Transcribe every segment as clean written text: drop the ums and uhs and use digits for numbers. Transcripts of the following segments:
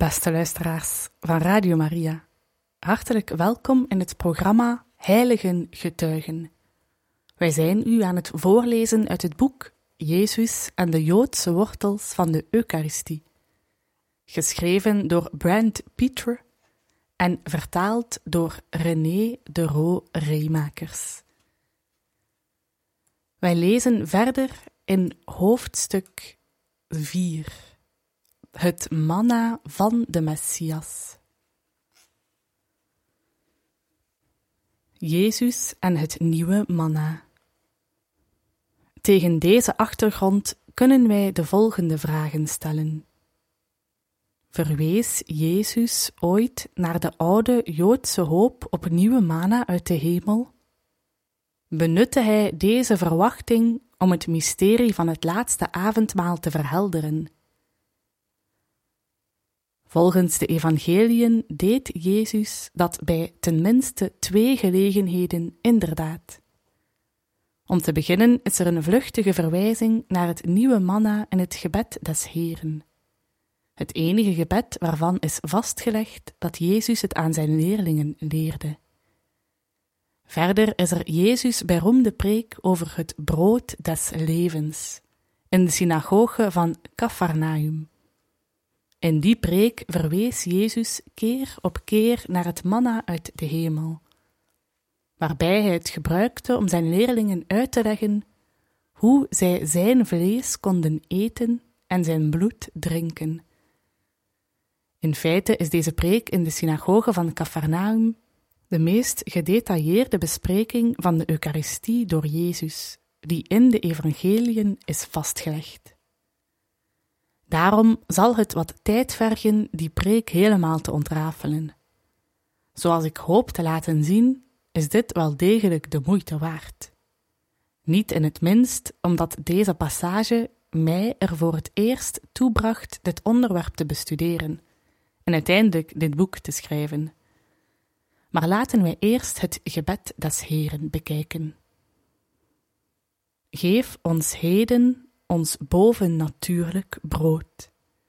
Beste luisteraars van Radio Maria, hartelijk welkom in het programma Heiligen Getuigen. Wij zijn u aan het voorlezen uit het boek Jezus en de Joodse wortels van de Eucharistie, geschreven door Brent Pieter en vertaald door René de Roo Reemakers. Wij lezen verder in hoofdstuk 4. Het manna van de Messias. Jezus en het nieuwe manna. Tegen deze achtergrond kunnen wij de volgende vragen stellen. Verwees Jezus ooit naar de oude Joodse hoop op nieuwe manna uit de hemel? Benutte hij deze verwachting om het mysterie van het laatste avondmaal te verhelderen? Volgens de evangeliën deed Jezus dat bij tenminste 2 gelegenheden inderdaad. Om te beginnen is er een vluchtige verwijzing naar het nieuwe manna in het gebed des Heeren. Het enige gebed waarvan is vastgelegd dat Jezus het aan zijn leerlingen leerde. Verder is er Jezus' beroemde preek over het brood des levens, in de synagoge van Kafarnaum. In die preek verwees Jezus keer op keer naar het manna uit de hemel, waarbij hij het gebruikte om zijn leerlingen uit te leggen hoe zij zijn vlees konden eten en zijn bloed drinken. In feite is deze preek in de synagoge van Kafarnaum de meest gedetailleerde bespreking van de Eucharistie door Jezus, die in de evangeliën is vastgelegd. Daarom zal het wat tijd vergen die preek helemaal te ontrafelen. Zoals ik hoop te laten zien, is dit wel degelijk de moeite waard. Niet in het minst omdat deze passage mij er voor het eerst toebracht dit onderwerp te bestuderen en uiteindelijk dit boek te schrijven. Maar laten wij eerst het gebed des Heeren bekijken. Geef ons heden ons bovennatuurlijk brood.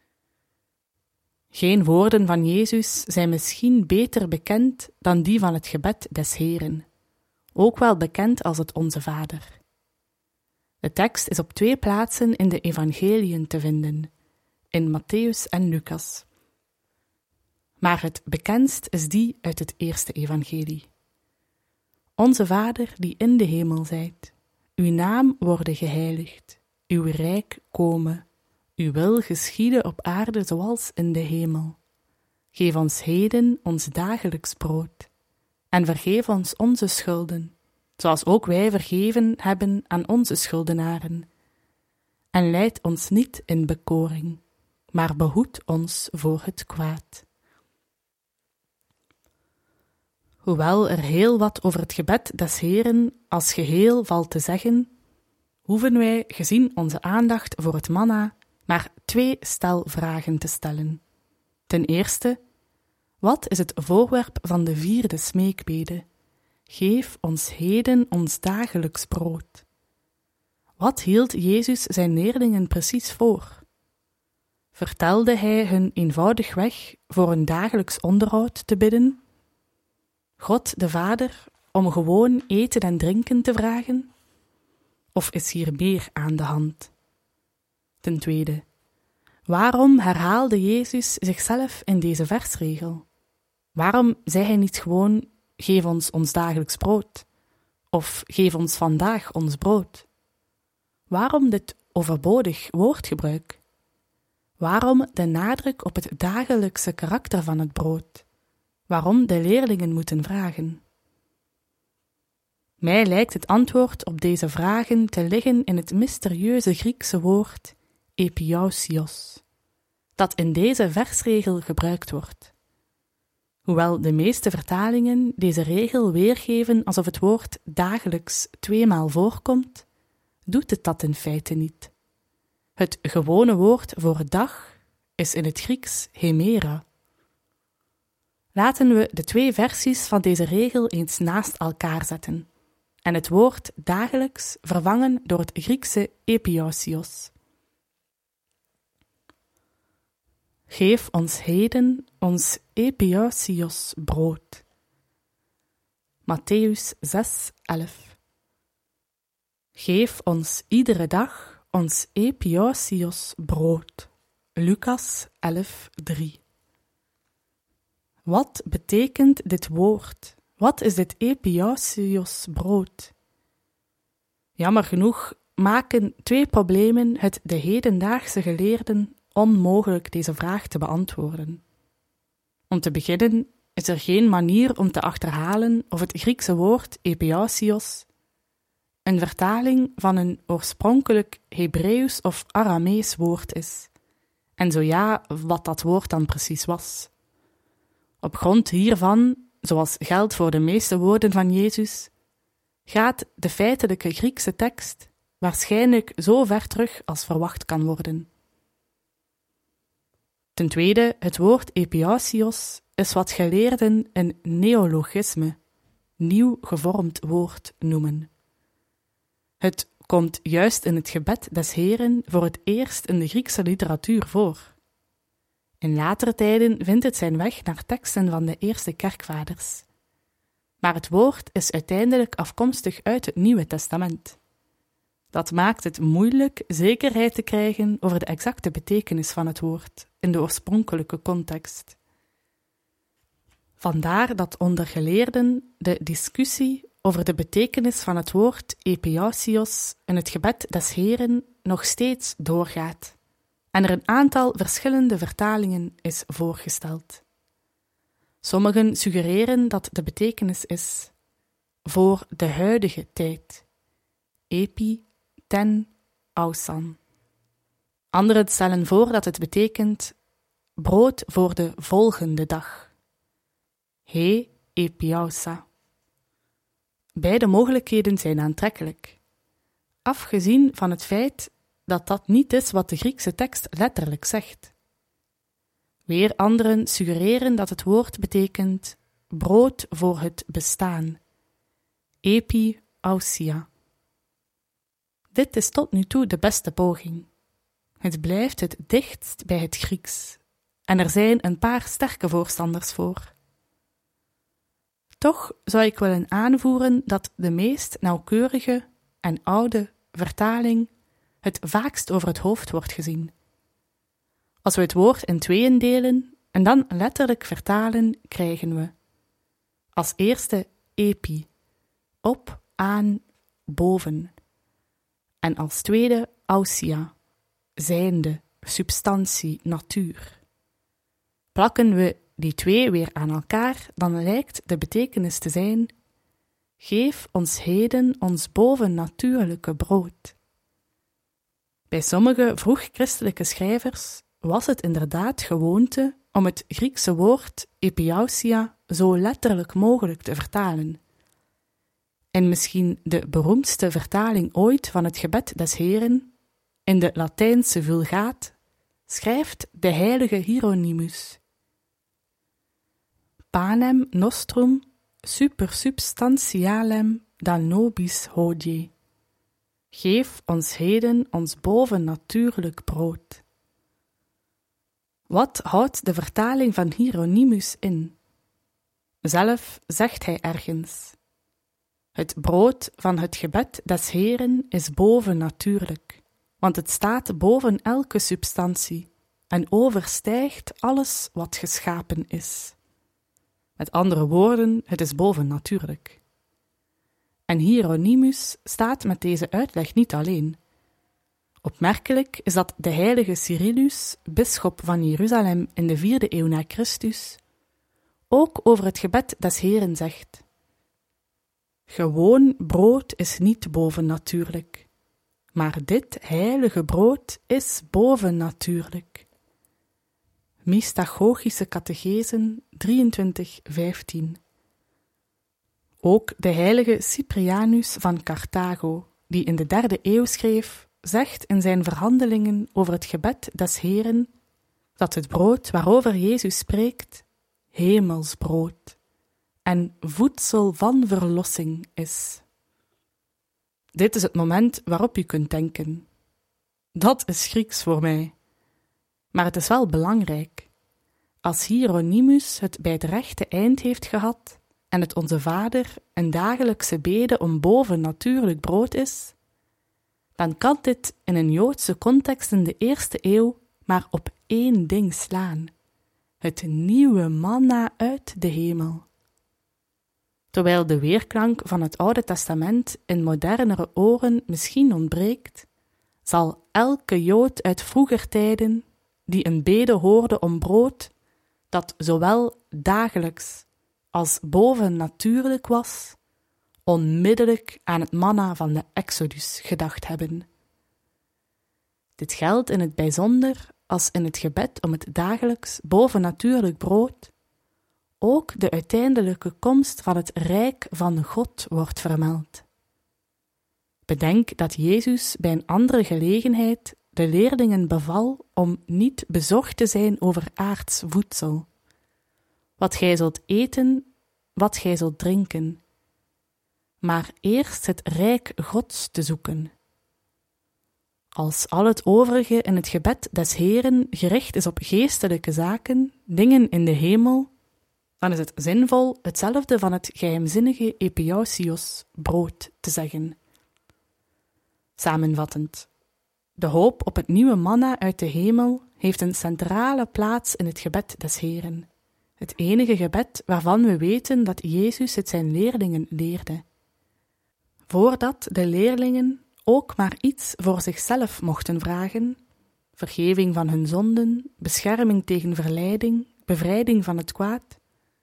Geen woorden van Jezus zijn misschien beter bekend dan die van het gebed des Heeren, ook wel bekend als het Onze Vader. De tekst is op 2 plaatsen in de evangeliën te vinden, in Matthäus en Lucas. Maar het bekendst is die uit het eerste evangelie. Onze Vader die in de hemel zijt, uw naam worde geheiligd. Uw rijk komen, uw wil geschieden op aarde zoals in de hemel. Geef ons heden ons dagelijks brood, en vergeef ons onze schulden, zoals ook wij vergeven hebben aan onze schuldenaren. En leid ons niet in bekoring, maar behoed ons voor het kwaad. Hoewel er heel wat over het gebed des Heeren als geheel valt te zeggen, hoeven wij, gezien onze aandacht voor het manna, maar 2 stelvragen te stellen. Ten eerste, wat is het voorwerp van de 4e smeekbede? Geef ons heden ons dagelijks brood. Wat hield Jezus zijn leerlingen precies voor? Vertelde hij hun eenvoudigweg voor een dagelijks onderhoud te bidden? God de Vader om gewoon eten en drinken te vragen? Of is hier meer aan de hand? Ten tweede, waarom herhaalde Jezus zichzelf in deze versregel? Waarom zei hij niet gewoon, geef ons ons dagelijks brood? Of geef ons vandaag ons brood? Waarom dit overbodig woordgebruik? Waarom de nadruk op het dagelijkse karakter van het brood? Waarom de leerlingen moeten vragen? Mij lijkt het antwoord op deze vragen te liggen in het mysterieuze Griekse woord epiousios, dat in deze versregel gebruikt wordt. Hoewel de meeste vertalingen deze regel weergeven alsof het woord dagelijks 2 maal voorkomt, doet het dat in feite niet. Het gewone woord voor dag is in het Grieks hemera. Laten we de 2 versies van deze regel eens naast elkaar zetten en het woord dagelijks vervangen door het Griekse epiousios. Geef ons heden ons epiousios brood. Mattheüs 6:11. Geef ons iedere dag ons epiousios brood. Lucas 11:3. Wat betekent dit woord? Wat is dit epiousios brood? Jammer genoeg maken 2 problemen het de hedendaagse geleerden onmogelijk deze vraag te beantwoorden. Om te beginnen is er geen manier om te achterhalen of het Griekse woord epiousios een vertaling van een oorspronkelijk Hebreeuws of Aramees woord is, en zo ja, wat dat woord dan precies was. Op grond hiervan, zoals geldt voor de meeste woorden van Jezus, gaat de feitelijke Griekse tekst waarschijnlijk zo ver terug als verwacht kan worden. Ten tweede, het woord epiousios is wat geleerden een neologisme, nieuw gevormd woord, noemen. Het komt juist in het gebed des Heren voor het eerst in de Griekse literatuur voor. In latere tijden vindt het zijn weg naar teksten van de eerste kerkvaders. Maar het woord is uiteindelijk afkomstig uit het Nieuwe Testament. Dat maakt het moeilijk zekerheid te krijgen over de exacte betekenis van het woord in de oorspronkelijke context. Vandaar dat onder geleerden de discussie over de betekenis van het woord epiousios in het gebed des Heren nog steeds doorgaat en er een aantal verschillende vertalingen is voorgesteld. Sommigen suggereren dat de betekenis is voor de huidige tijd, epi ten ausan. Anderen stellen voor dat het betekent brood voor de volgende dag, he epiousa. Beide mogelijkheden zijn aantrekkelijk, afgezien van het feit dat dat niet is wat de Griekse tekst letterlijk zegt. Weer anderen suggereren dat het woord betekent brood voor het bestaan, epiousia. Dit is tot nu toe de beste poging. Het blijft het dichtst bij het Grieks, en er zijn een paar sterke voorstanders voor. Toch zou ik willen aanvoeren dat de meest nauwkeurige en oude vertaling het vaakst over het hoofd wordt gezien. Als we het woord in 2 delen en dan letterlijk vertalen, krijgen we als eerste epi, op, aan, boven, en als tweede ousia, zijnde, substantie, natuur. Plakken we die 2 weer aan elkaar, dan lijkt de betekenis te zijn: geef ons heden ons bovennatuurlijke brood. Bij sommige vroeg-christelijke schrijvers was het inderdaad gewoonte om het Griekse woord epiousia zo letterlijk mogelijk te vertalen. En misschien de beroemdste vertaling ooit van het gebed des Heren, in de Latijnse Vulgaat, schrijft de heilige Hieronymus: Panem nostrum super substantialem da nobis hodie. Geef ons heden ons bovennatuurlijk brood. Wat houdt de vertaling van Hieronymus in? Zelf zegt hij ergens: het brood van het gebed des Heren is bovennatuurlijk, want het staat boven elke substantie en overstijgt alles wat geschapen is. Met andere woorden, het is bovennatuurlijk. En Hieronymus staat met deze uitleg niet alleen. Opmerkelijk is dat de heilige Cyrillus, bisschop van Jeruzalem in de 4e eeuw na Christus, ook over het gebed des Heren zegt: gewoon brood is niet bovennatuurlijk, maar dit heilige brood is bovennatuurlijk. Mystagogische Catechesen 23:15. Ook de heilige Cyprianus van Carthago, die in de 3e eeuw schreef, zegt in zijn verhandelingen over het gebed des Heren dat het brood waarover Jezus spreekt hemelsbrood en voedsel van verlossing is. Dit is het moment waarop u kunt denken: dat is Grieks voor mij. Maar het is wel belangrijk. Als Hieronymus het bij het rechte eind heeft gehad en het Onze Vader een dagelijkse bede om bovennatuurlijk brood is, dan kan dit in een Joodse context in de eerste eeuw maar op één ding slaan: het nieuwe manna uit de hemel. Terwijl de weerklank van het Oude Testament in modernere oren misschien ontbreekt, zal elke Jood uit vroeger tijden, die een bede hoorde om brood, dat zowel dagelijks als bovennatuurlijk was, onmiddellijk aan het manna van de Exodus gedacht hebben. Dit geldt in het bijzonder als in het gebed om het dagelijks bovennatuurlijk brood ook de uiteindelijke komst van het Rijk van God wordt vermeld. Bedenk dat Jezus bij een andere gelegenheid de leerlingen beval om niet bezorgd te zijn over aards voedsel, wat gij zult eten, wat gij zult drinken, maar eerst het Rijk Gods te zoeken. Als al het overige in het gebed des Heeren gericht is op geestelijke zaken, dingen in de hemel, dan is het zinvol hetzelfde van het geheimzinnige epiousios, brood, te zeggen. Samenvattend, de hoop op het nieuwe manna uit de hemel heeft een centrale plaats in het gebed des Heeren, het enige gebed waarvan we weten dat Jezus het zijn leerlingen leerde. Voordat de leerlingen ook maar iets voor zichzelf mochten vragen, vergeving van hun zonden, bescherming tegen verleiding, bevrijding van het kwaad,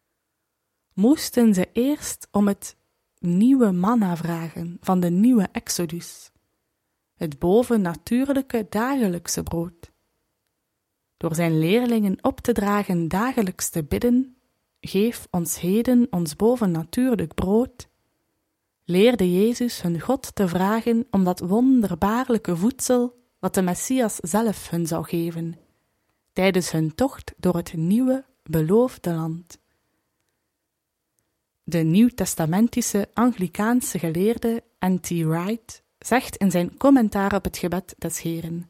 moesten ze eerst om het nieuwe manna vragen van de nieuwe Exodus, het bovennatuurlijke dagelijkse brood. Door zijn leerlingen op te dragen dagelijks te bidden, geef ons heden ons bovennatuurlijk brood, leerde Jezus hun God te vragen om dat wonderbaarlijke voedsel wat de Messias zelf hun zou geven, tijdens hun tocht door het nieuwe, beloofde land. De nieuwtestamentische Anglikaanse geleerde N.T. Wright zegt in zijn commentaar op het gebed des Heeren: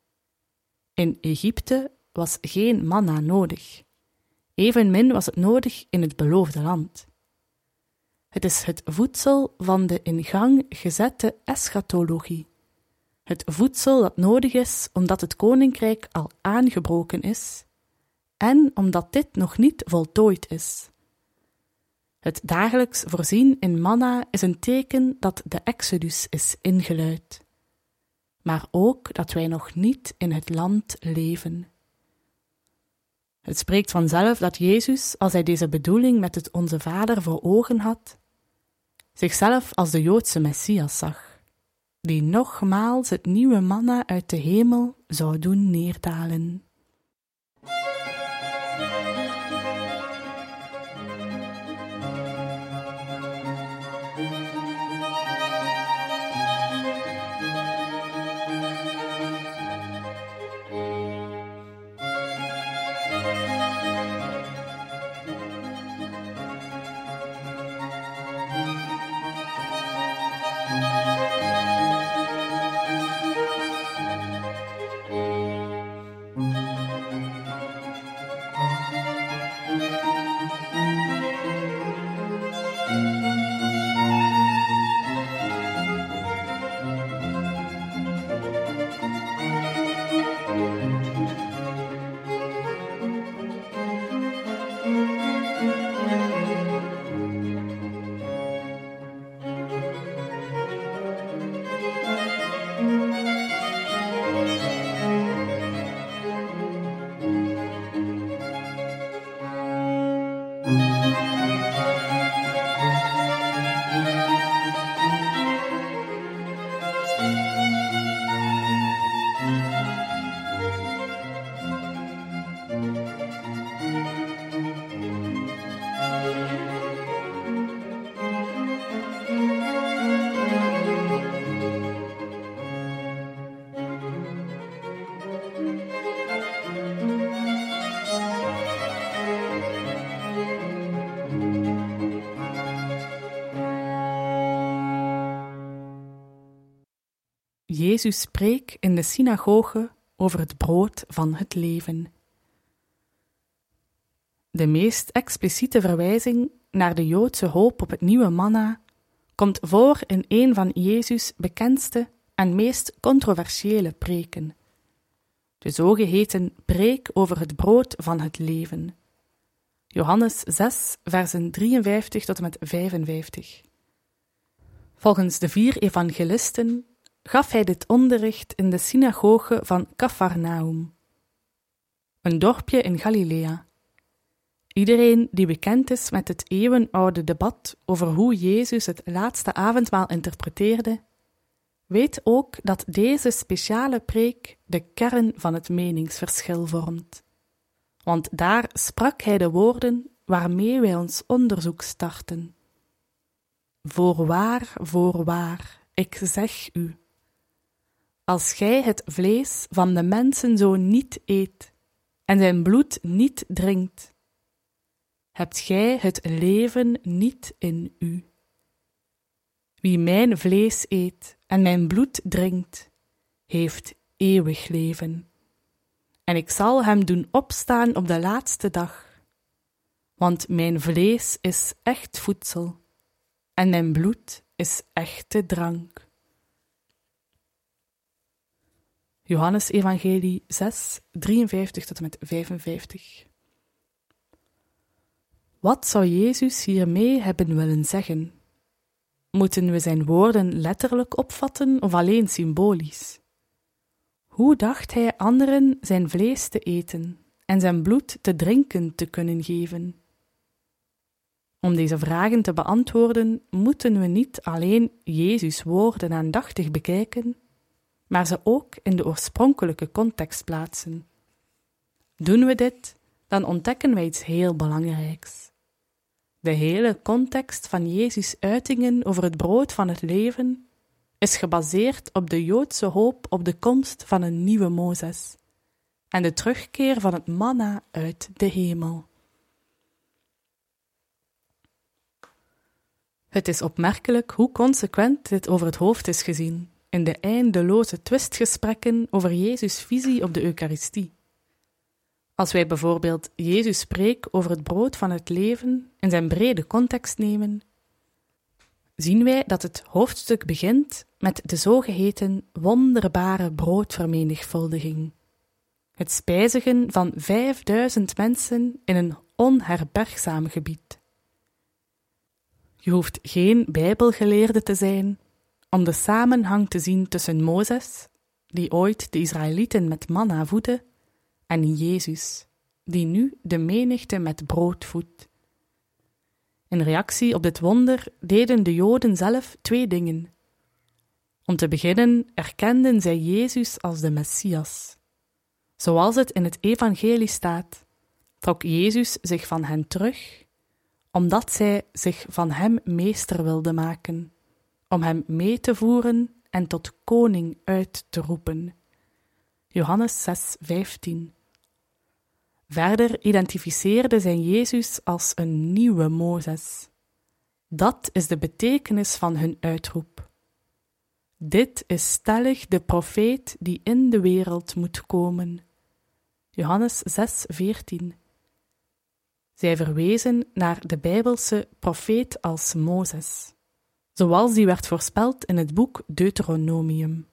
in Egypte was geen manna nodig, evenmin was het nodig in het beloofde land. Het is het voedsel van de in gang gezette eschatologie, het voedsel dat nodig is omdat het koninkrijk al aangebroken is en omdat dit nog niet voltooid is. Het dagelijks voorzien in manna is een teken dat de Exodus is ingeluid, maar ook dat wij nog niet in het land leven. Het spreekt vanzelf dat Jezus, als hij deze bedoeling met het Onze Vader voor ogen had, zichzelf als de Joodse Messias zag, die nogmaals het nieuwe manna uit de hemel zou doen neerdalen. Jezus' preek in de synagoge over het brood van het leven. De meest expliciete verwijzing naar de Joodse hoop op het nieuwe manna komt voor in een van Jezus' bekendste en meest controversiële preken, de zogeheten preek over het brood van het leven. Johannes 6, versen 53 tot en met 55. Volgens de 4 evangelisten gaf hij dit onderricht in de synagoge van Kafarnaum, een dorpje in Galilea. Iedereen die bekend is met het eeuwenoude debat over hoe Jezus het laatste avondmaal interpreteerde, weet ook dat deze speciale preek de kern van het meningsverschil vormt. Want daar sprak hij de woorden waarmee wij ons onderzoek starten. Voorwaar, ik zeg u, als gij het vlees van de mensenzoon niet eet en zijn bloed niet drinkt, hebt gij het leven niet in u. Wie mijn vlees eet en mijn bloed drinkt, heeft eeuwig leven. En ik zal hem doen opstaan op de laatste dag. Want mijn vlees is echt voedsel en mijn bloed is echte drank. Johannes Evangelie 6, 53 tot en met 55. Wat zou Jezus hiermee hebben willen zeggen? Moeten we zijn woorden letterlijk opvatten of alleen symbolisch? Hoe dacht hij anderen zijn vlees te eten en zijn bloed te drinken te kunnen geven? Om deze vragen te beantwoorden, moeten we niet alleen Jezus' woorden aandachtig bekijken, maar ze ook in de oorspronkelijke context plaatsen. Doen we dit, dan ontdekken wij iets heel belangrijks. De hele context van Jezus' uitingen over het brood van het leven is gebaseerd op de Joodse hoop op de komst van een nieuwe Mozes en de terugkeer van het manna uit de hemel. Het is opmerkelijk hoe consequent dit over het hoofd is gezien in de eindeloze twistgesprekken over Jezus' visie op de Eucharistie. Als wij bijvoorbeeld Jezus' preek over het brood van het leven in zijn brede context nemen, zien wij dat het hoofdstuk begint met de zogeheten wonderbare broodvermenigvuldiging. Het spijzigen van 5000 mensen in een onherbergzaam gebied. Je hoeft geen bijbelgeleerde te zijn om de samenhang te zien tussen Mozes, die ooit de Israëlieten met manna voedde, en Jezus, die nu de menigte met brood voedt. In reactie op dit wonder deden de Joden zelf 2 dingen. Om te beginnen erkenden zij Jezus als de Messias. Zoals het in het evangelie staat, trok Jezus zich van hen terug, omdat zij zich van hem meester wilden maken, om hem mee te voeren en tot koning uit te roepen. Johannes 6, 15. Verder identificeerde zij Jezus als een nieuwe Mozes. Dat is de betekenis van hun uitroep. Dit is stellig de profeet die in de wereld moet komen. Johannes 6, 14. Zij verwezen naar de Bijbelse profeet als Mozes, zoals die werd voorspeld in het boek Deuteronomium.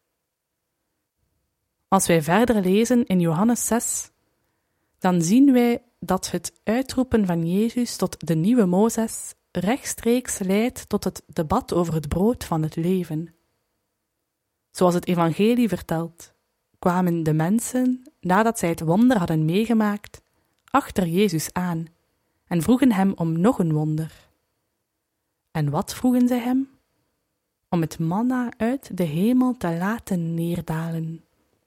Als wij verder lezen in Johannes 6, dan zien wij dat het uitroepen van Jezus tot de nieuwe Mozes rechtstreeks leidt tot het debat over het brood van het leven. Zoals het evangelie vertelt, kwamen de mensen, nadat zij het wonder hadden meegemaakt, achter Jezus aan en vroegen hem om nog een wonder. En wat vroegen zij hem? Om het manna uit de hemel te laten neerdalen.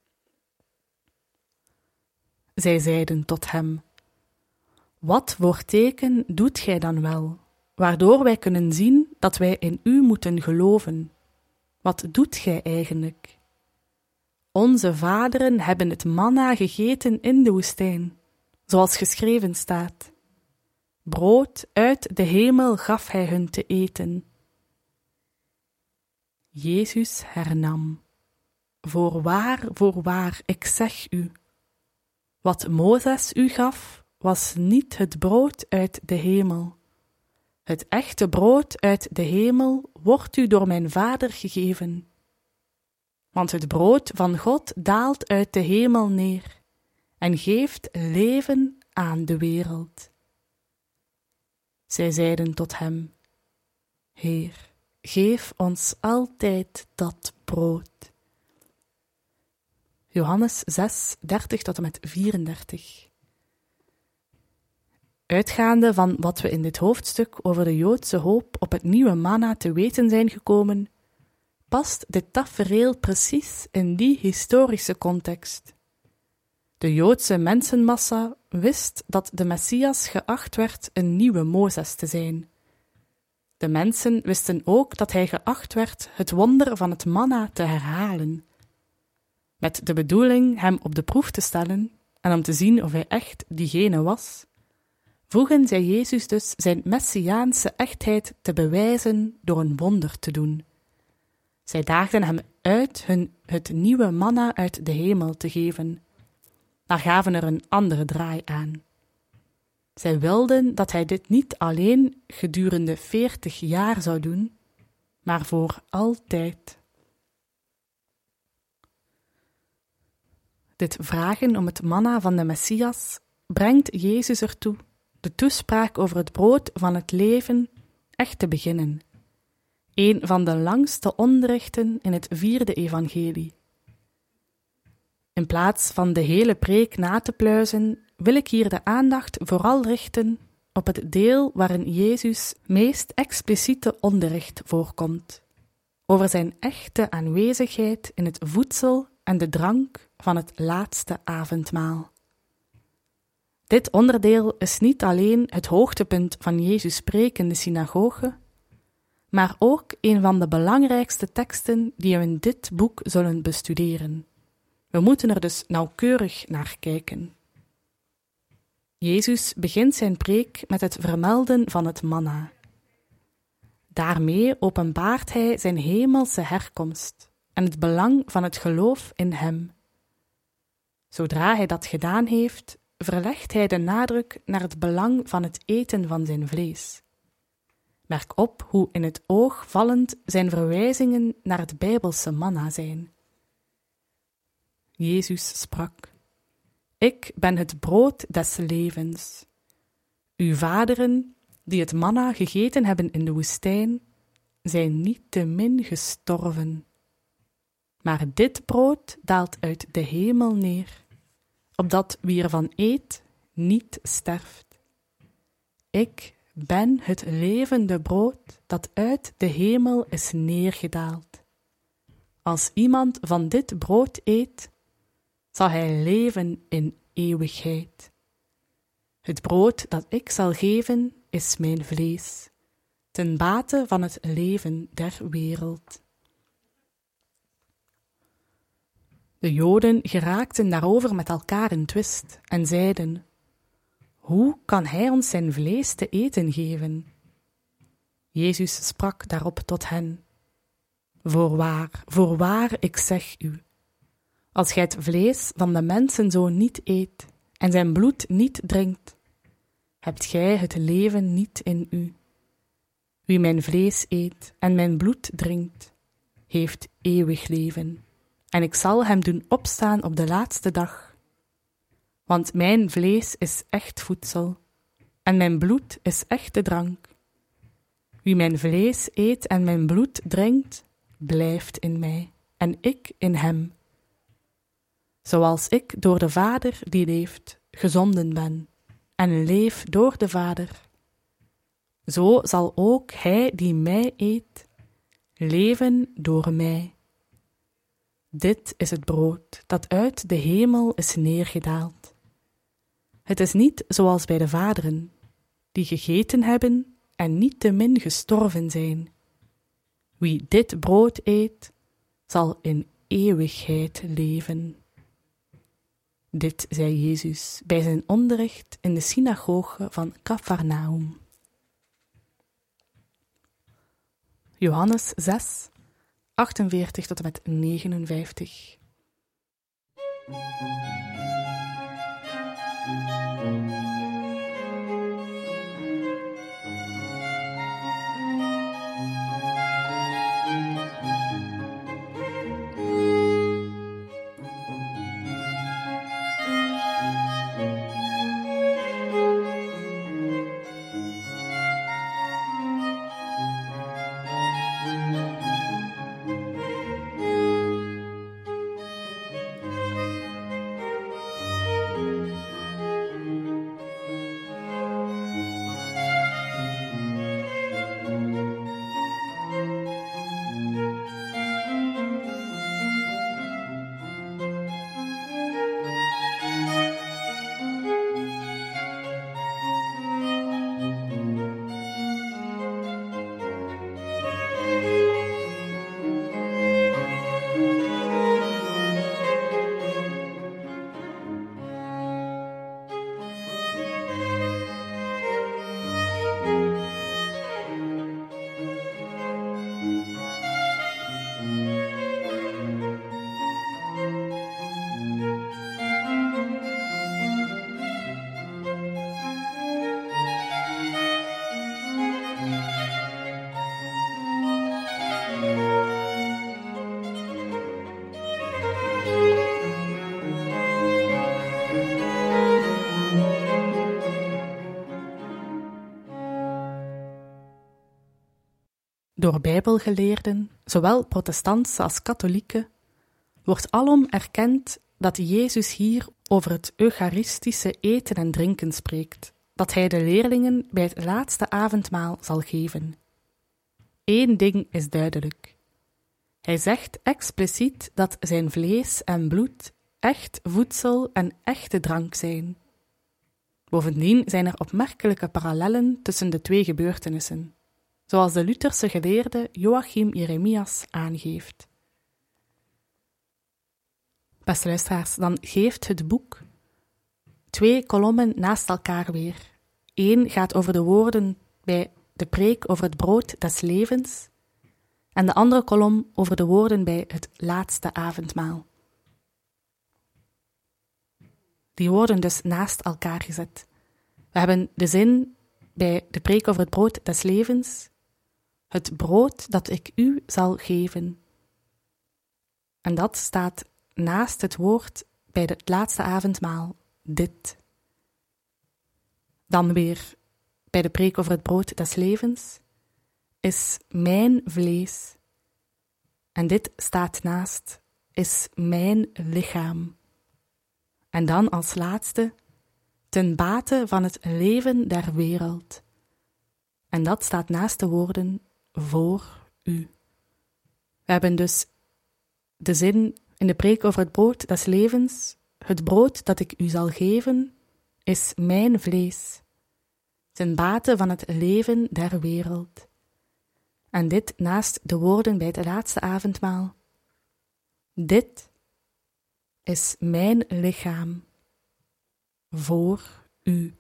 Zij zeiden tot hem: Wat voor teken doet gij dan wel, waardoor wij kunnen zien dat wij in u moeten geloven? Wat doet gij eigenlijk? Onze vaderen hebben het manna gegeten in de woestijn, zoals geschreven staat. Brood uit de hemel gaf hij hun te eten. Jezus hernam: voorwaar, ik zeg u. Wat Mozes u gaf, was niet het brood uit de hemel. Het echte brood uit de hemel wordt u door mijn Vader gegeven. Want het brood van God daalt uit de hemel neer en geeft leven aan de wereld. Zij zeiden tot hem: Heer, geef ons altijd dat brood. Johannes 6, 30 tot en met 34. Uitgaande van wat we in dit hoofdstuk over de Joodse hoop op het nieuwe manna te weten zijn gekomen, past dit tafereel precies in die historische context. De Joodse mensenmassa wist dat de Messias geacht werd een nieuwe Mozes te zijn. De mensen wisten ook dat hij geacht werd het wonder van het manna te herhalen, met de bedoeling hem op de proef te stellen en om te zien of hij echt diegene was. Vroegen zij Jezus dus zijn messiaanse echtheid te bewijzen door een wonder te doen. Zij daagden hem uit het nieuwe manna uit de hemel te geven, maar gaven er een andere draai aan. Zij wilden dat hij dit niet alleen gedurende 40 jaar zou doen, maar voor altijd. Dit vragen om het manna van de Messias brengt Jezus ertoe de toespraak over het brood van het leven echt te beginnen. Een van de langste onderrichten in het 4e evangelie. In plaats van de hele preek na te pluizen, wil ik hier de aandacht vooral richten op het deel waarin Jezus meest expliciete onderricht voorkomt, over zijn echte aanwezigheid in het voedsel en de drank van het laatste avondmaal. Dit onderdeel is niet alleen het hoogtepunt van Jezus' preek in de synagoge, maar ook een van de belangrijkste teksten die we in dit boek zullen bestuderen. We moeten er dus nauwkeurig naar kijken. Jezus begint zijn preek met het vermelden van het manna. Daarmee openbaart hij zijn hemelse herkomst en het belang van het geloof in hem. Zodra hij dat gedaan heeft, verlegt hij de nadruk naar het belang van het eten van zijn vlees. Merk op hoe in het oog vallend zijn verwijzingen naar het Bijbelse manna zijn. Jezus sprak: Ik ben het brood des levens. Uw vaderen, die het manna gegeten hebben in de woestijn, zijn niettemin gestorven. Maar dit brood daalt uit de hemel neer, opdat wie ervan eet, niet sterft. Ik ben het levende brood dat uit de hemel is neergedaald. Als iemand van dit brood eet, zal hij leven in eeuwigheid. Het brood dat ik zal geven is mijn vlees, ten bate van het leven der wereld. De Joden geraakten daarover met elkaar in twist en zeiden: Hoe kan hij ons zijn vlees te eten geven? Jezus sprak daarop tot hen: Voorwaar, ik zeg u, als gij het vlees van de mensenzoon niet eet en zijn bloed niet drinkt, hebt gij het leven niet in u. Wie mijn vlees eet en mijn bloed drinkt, heeft eeuwig leven, en ik zal hem doen opstaan op de laatste dag. Want mijn vlees is echt voedsel, en mijn bloed is echte drank. Wie mijn vlees eet en mijn bloed drinkt, blijft in mij, en ik in hem. Zoals ik door de Vader die leeft, gezonden ben, en leef door de Vader, zo zal ook hij die mij eet, leven door mij. Dit is het brood dat uit de hemel is neergedaald. Het is niet zoals bij de vaderen, die gegeten hebben en niettemin gestorven zijn. Wie dit brood eet, zal in eeuwigheid leven. Dit zei Jezus bij zijn onderricht in de synagoge van Kafarnaum. Johannes 6, 48 tot en met 59. Door bijbelgeleerden, zowel protestantse als katholieken, wordt alom erkend dat Jezus hier over het eucharistische eten en drinken spreekt, dat hij de leerlingen bij het laatste avondmaal zal geven. Eén ding is duidelijk. Hij zegt expliciet dat zijn vlees en bloed echt voedsel en echte drank zijn. Bovendien zijn er opmerkelijke parallellen tussen de twee gebeurtenissen, zoals de Lutherse geleerde Joachim Jeremias aangeeft. Beste luisteraars, dan geeft het boek 2 kolommen naast elkaar weer. 1 gaat over de woorden bij de preek over het brood des levens en de andere kolom over de woorden bij het laatste avondmaal. Die worden dus naast elkaar gezet. We hebben de zin bij de preek over het brood des levens: het brood dat ik u zal geven. En dat staat naast het woord bij het laatste avondmaal: dit. Dan weer bij de preek over het brood des levens: is mijn vlees. En dit staat naast: is mijn lichaam. En dan als laatste: ten bate van het leven der wereld. En dat staat naast de woorden: voor u. We hebben dus de zin in de preek over het brood des levens: het brood dat ik u zal geven, is mijn vlees, ten bate van het leven der wereld. En dit naast de woorden bij het laatste avondmaal: dit is mijn lichaam, voor u.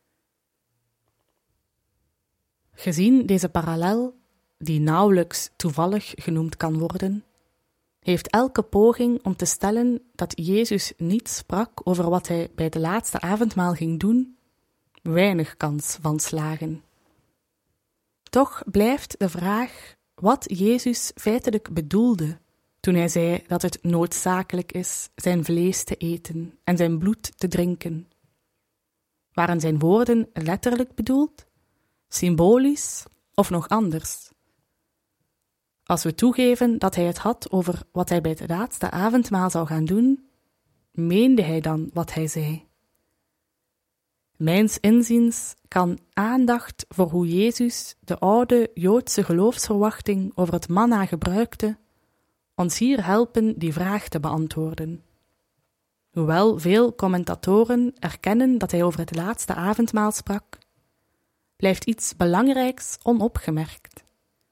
Gezien deze parallel, die nauwelijks toevallig genoemd kan worden, heeft elke poging om te stellen dat Jezus niet sprak over wat hij bij de laatste avondmaal ging doen, weinig kans van slagen. Toch blijft de vraag wat Jezus feitelijk bedoelde toen hij zei dat het noodzakelijk is zijn vlees te eten en zijn bloed te drinken. Waren zijn woorden letterlijk bedoeld, symbolisch of nog anders? Als we toegeven dat hij het had over wat hij bij het laatste avondmaal zou gaan doen, meende hij dan wat hij zei? Mijns inziens kan aandacht voor hoe Jezus de oude Joodse geloofsverwachting over het manna gebruikte, ons hier helpen die vraag te beantwoorden. Hoewel veel commentatoren erkennen dat hij over het laatste avondmaal sprak, blijft iets belangrijks onopgemerkt.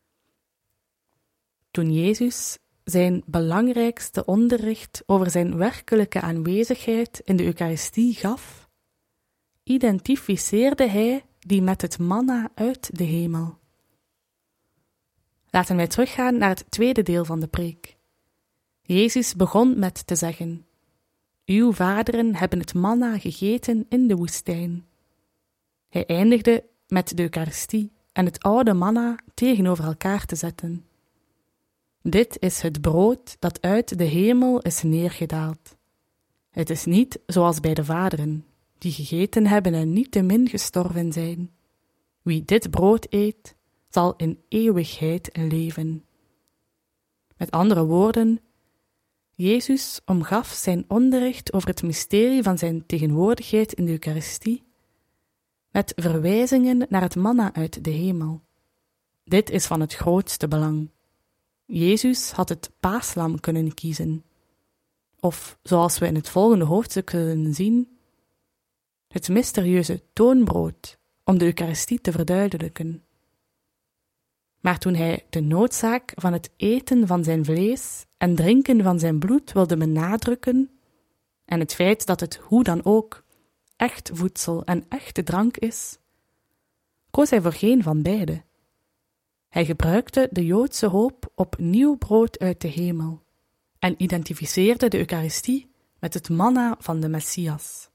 Toen Jezus zijn belangrijkste onderricht over zijn werkelijke aanwezigheid in de Eucharistie gaf, identificeerde hij die met het manna uit de hemel. Laten wij teruggaan naar het tweede deel van de preek. Jezus begon met te zeggen: Uw vaderen hebben het manna gegeten in de woestijn. Hij eindigde met de Eucharistie en het oude manna tegenover elkaar te zetten. Dit is het brood dat uit de hemel is neergedaald. Het is niet zoals bij de vaderen, die gegeten hebben en niettemin gestorven zijn. Wie dit brood eet, zal in eeuwigheid leven. Met andere woorden, Jezus omgaf zijn onderricht over het mysterie van zijn tegenwoordigheid in de Eucharistie met verwijzingen naar het manna uit de hemel. Dit is van het grootste belang. Jezus had het paaslam kunnen kiezen. Of, zoals we in het volgende hoofdstuk zullen zien, het mysterieuze toonbrood om de Eucharistie te verduidelijken. Maar toen hij de noodzaak van het eten van zijn vlees en drinken van zijn bloed wilde benadrukken, en het feit dat het hoe dan ook echt voedsel en echte drank is, koos hij voor geen van beide. Hij gebruikte de Joodse hoop op nieuw brood uit de hemel en identificeerde de Eucharistie met het manna van de Messias.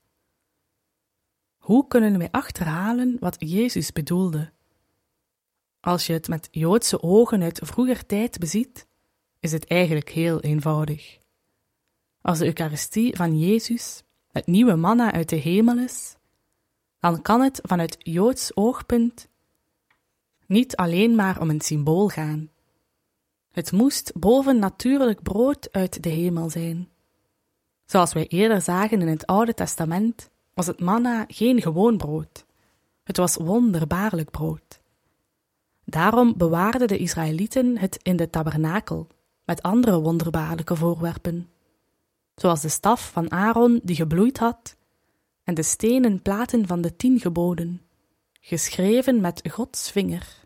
Hoe kunnen wij achterhalen wat Jezus bedoelde? Als je het met Joodse ogen uit vroeger tijd beziet, is het eigenlijk heel eenvoudig. Als de Eucharistie van Jezus het nieuwe manna uit de hemel is, dan kan het vanuit Joods oogpunt niet alleen maar om een symbool gaan. Het moest bovennatuurlijk brood uit de hemel zijn. Zoals wij eerder zagen in het Oude Testament, was het manna geen gewoon brood. Het was wonderbaarlijk brood. Daarom bewaarden de Israëlieten het in de tabernakel, met andere wonderbaarlijke voorwerpen, zoals de staf van Aaron die gebloeid had, en de stenen platen van de 10 geboden, geschreven met Gods vinger.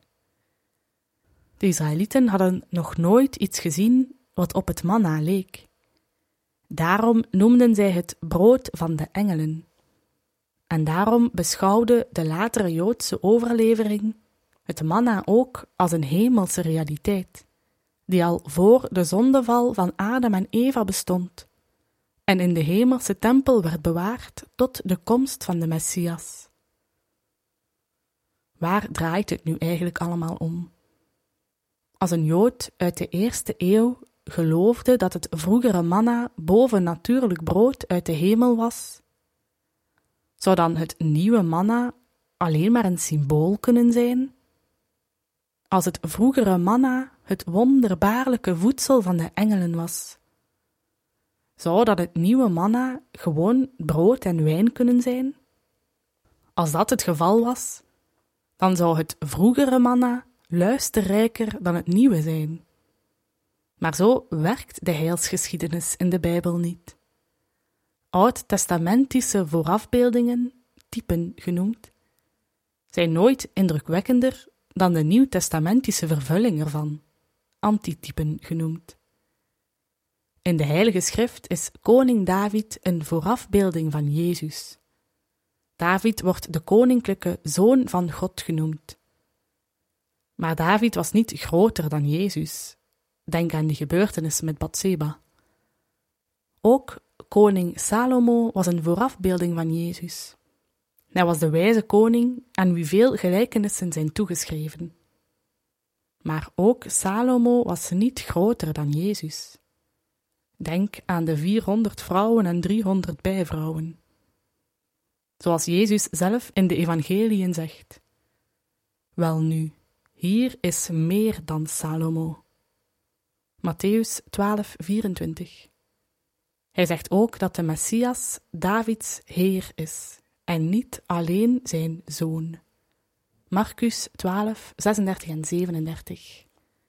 De Israëlieten hadden nog nooit iets gezien wat op het manna leek. Daarom noemden zij het brood van de engelen. En daarom beschouwde de latere Joodse overlevering het manna ook als een hemelse realiteit, die al voor de zondeval van Adam en Eva bestond en in de hemelse tempel werd bewaard tot de komst van de Messias. Waar draait het nu eigenlijk allemaal om? Als een Jood uit de 1e eeuw geloofde dat het vroegere manna bovennatuurlijk brood uit de hemel was, zou dan het nieuwe manna alleen maar een symbool kunnen zijn? Als het vroegere manna het wonderbaarlijke voedsel van de engelen was, zou dan het nieuwe manna gewoon brood en wijn kunnen zijn? Als dat het geval was, dan zou het vroegere manna luisterrijker dan het nieuwe zijn. Maar zo werkt de heilsgeschiedenis in de Bijbel niet. Oud-testamentische voorafbeeldingen, typen genoemd, zijn nooit indrukwekkender dan de nieuwtestamentische vervulling ervan, antitypen genoemd. In de Heilige Schrift is koning David een voorafbeelding van Jezus. David wordt de koninklijke zoon van God genoemd. Maar David was niet groter dan Jezus. Denk aan die gebeurtenis met Batseba. Ook koning Salomo was een voorafbeelding van Jezus. Hij was de wijze koning aan wie veel gelijkenissen zijn toegeschreven. Maar ook Salomo was niet groter dan Jezus. Denk aan de 400 vrouwen en 300 bijvrouwen. Zoals Jezus zelf in de evangeliën zegt: Welnu, hier is meer dan Salomo. Mattheüs 12:24. Hij zegt ook dat de Messias Davids Heer is en niet alleen zijn zoon. Marcus 12:36 en 37.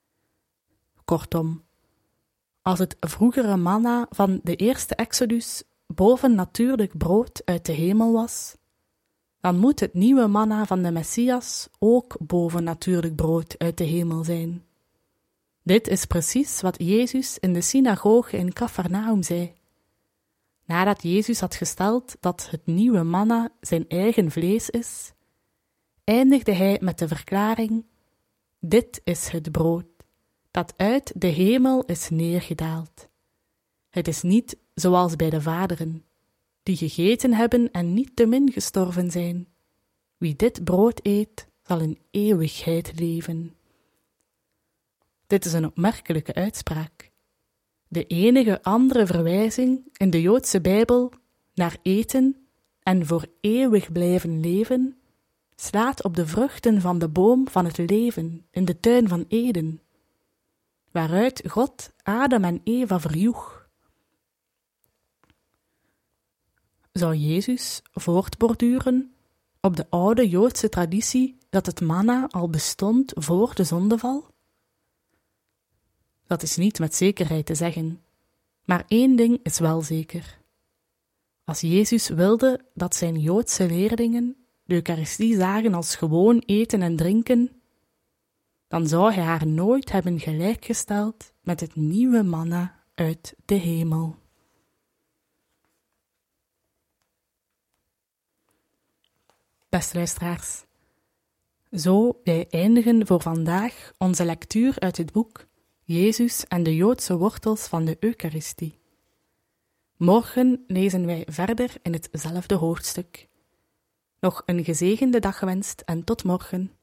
Kortom, als het vroegere manna van de eerste Exodus bovennatuurlijk brood uit de hemel was, dan moet het nieuwe manna van de Messias ook bovennatuurlijk brood uit de hemel zijn. Dit is precies wat Jezus in de synagoge in Kafarnaum zei. Nadat Jezus had gesteld dat het nieuwe manna zijn eigen vlees is, eindigde hij met de verklaring: Dit is het brood dat uit de hemel is neergedaald. Het is niet zoals bij de vaderen, die gegeten hebben en niet te min gestorven zijn. Wie dit brood eet, zal in eeuwigheid leven. Dit is een opmerkelijke uitspraak. De enige andere verwijzing in de Joodse Bijbel naar eten en voor eeuwig blijven leven slaat op de vruchten van de boom van het leven in de tuin van Eden, waaruit God Adam en Eva verjoeg. Zou Jezus voortborduren op de oude Joodse traditie dat het manna al bestond voor de zondeval? Dat is niet met zekerheid te zeggen, maar één ding is wel zeker. Als Jezus wilde dat zijn Joodse leerlingen de Eucharistie zagen als gewoon eten en drinken, dan zou hij haar nooit hebben gelijkgesteld met het nieuwe manna uit de hemel. Beste luisteraars, zo wij eindigen voor vandaag onze lectuur uit het boek Jezus en de Joodse wortels van de Eucharistie. Morgen lezen wij verder in hetzelfde hoofdstuk. Nog een gezegende dag gewenst en tot morgen.